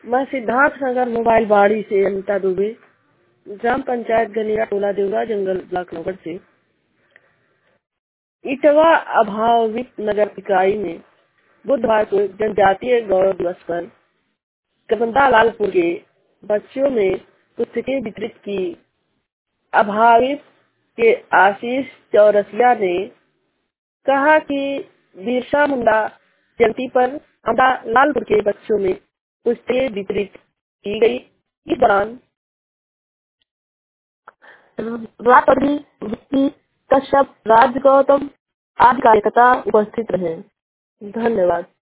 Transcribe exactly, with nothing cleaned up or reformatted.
मैं सिद्धार्थ नगर मोबाइल बाड़ी से अनिता दुबे, ग्राम पंचायत गनिया टोला देवरा जंगल ब्लॉक नगर से। इटवा अभावित नगर इकाई में बुधवार को जनजातीय गौरव दिवस पर कबंदा लालपुर के बच्चों में पुस्तकें वितरित की। अभावित के आशीष चौरसिया ने कहा कि बिरसा मुंडा जयंती पर कबंदा लालपुर के बच्चों में पुस्तकें वितरित की गई। इस दौरान राष्ट्रपति विक्की कश्यप, राज गौतम आदि कार्यकर्ता उपस्थित रहे। धन्यवाद।